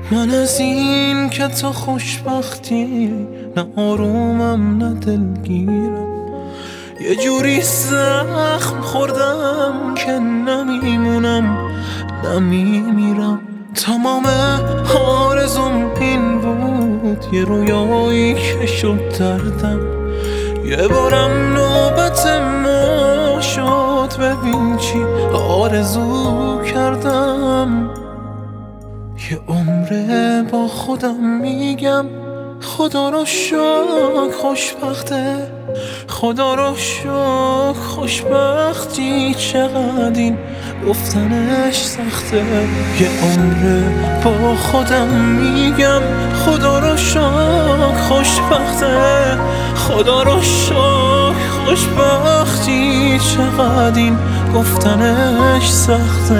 من از این که تو خوشبختی نه آرومم نه دلگیرم، یه جوری زخم خوردم که نمیمونم نمیمیرم. تمام آرزوم این بود یه رویایی که شد دردم، یه بارم نوبت ما شد ببین چی آرزو کردم. یه عمره با خودم میگم خدا رو شکر خوشبخته، خدا رو شکر خوشبختی چقدر این گفتنش سخته. یه عمره با خودم میگم خدا رو شکر خوشبخته، خدا رو شکر خوشبختی چقدر این گفتنش سخته.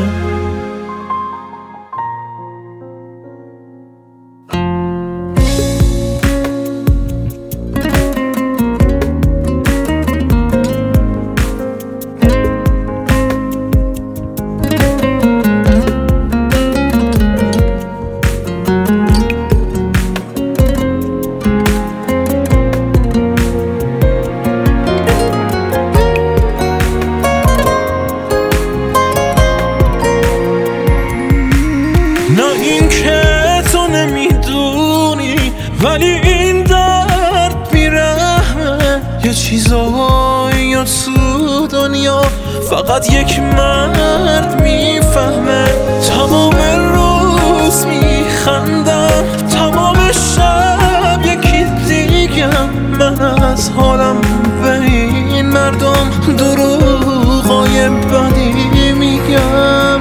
نه این که تو نمیدونی ولی این درد بیرحمه، یه چیزایی تو دنیا فقط یک مرد میفهمه. تمام روز میخندم تمام شب یکی دیگم، من از حالم به این مردم دروغای بدی میگم.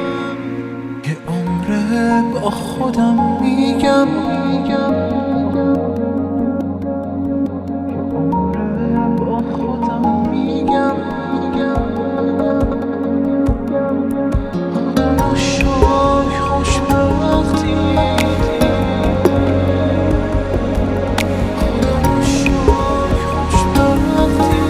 با خودم میگم با خودم میگم شوق خوشبختی، شوق خوشبختی.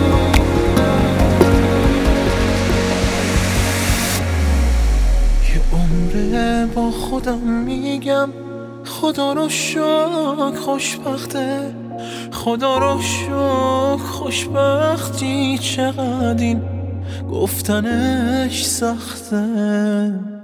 یه عمره با خودم میگم خدا رو شکر خوشبخته، خدا رو شکر خوشبختی چقدر این گفتنش سخته.